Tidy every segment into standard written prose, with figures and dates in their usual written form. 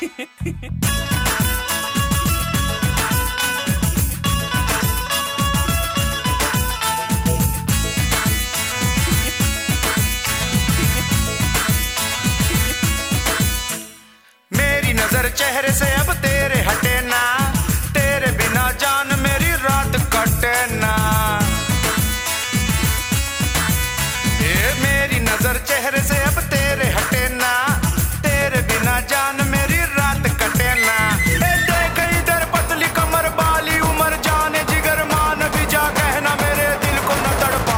मेरी नजर चेहरे से अब तेरे हटे ना, तेरे बिना जान मेरी रात कटे ना। मेरी नजर चेहरे से अब तेरे हटे ना, तेरे बिना जान मेरी रात कटे ना। देख इधर पतली कमर बाली उमर जाने जिगर मान भी जा, कहना मेरे दिल को न तड़पा।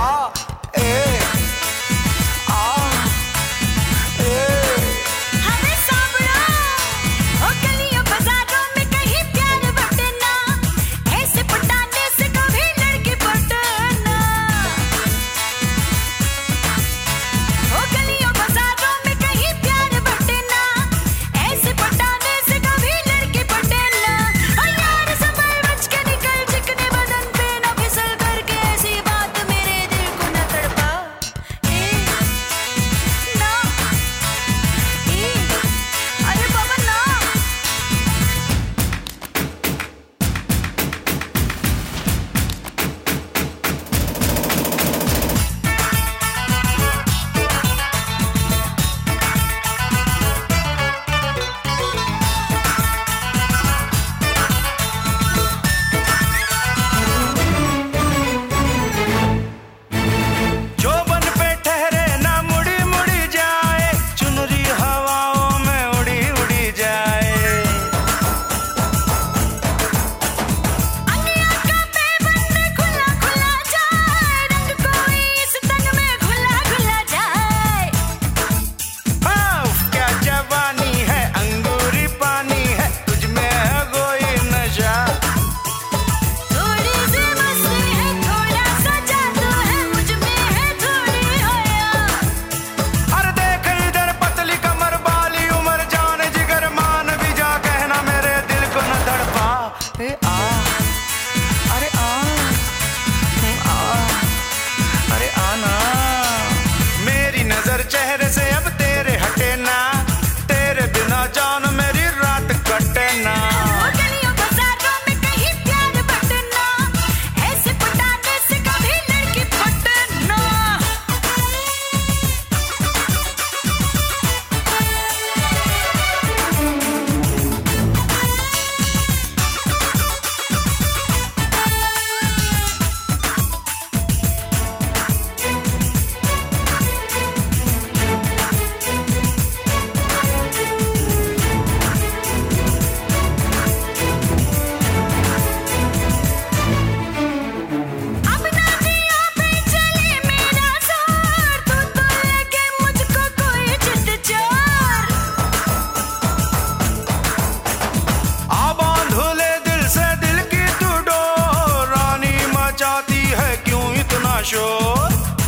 चेहरे से अब तेरे हटे ना, तेरे बिना जान मेरी रात कटे ना। गलियों बाजारों में कहीं प्यार बटना, ऐसे पटाने से कभी लड़की फटना। शोर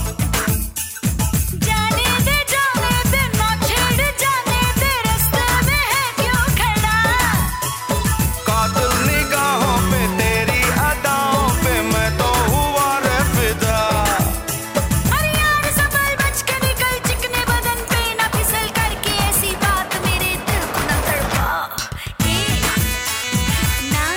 जाने दे ना छेड़, जाने दे रास्ते में है क्यों खड़ा। कातिल निगाहों पे तेरी अदाओं पे मैं तो हुआ रे फिदा। अरे यार संभल बच के निकल, चिकने बदन पे ना फिसल करके ऐसी बात मेरे दिल को न तड़पा। ना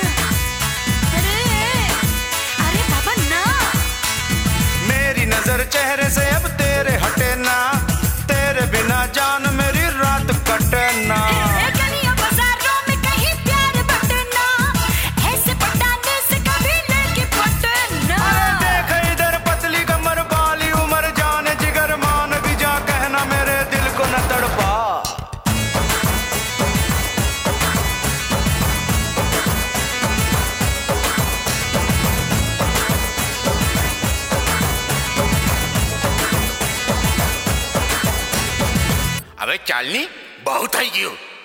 अरे बाबा ना। मेरी नजर चेहरे से अब तेरे हटे ना, तेरे बिना जान मेरी रात कटे ना। गलियों बाजारों में कहीं प्यार बटना, ऐसे पटाने से कभी लड़की फटना। देख इधर पतली कमर बाली उमर जाने जिगर मान भी जा, कहना मेरे दिल को न तड़पा। अबे चालनी बहुत आई क्यों?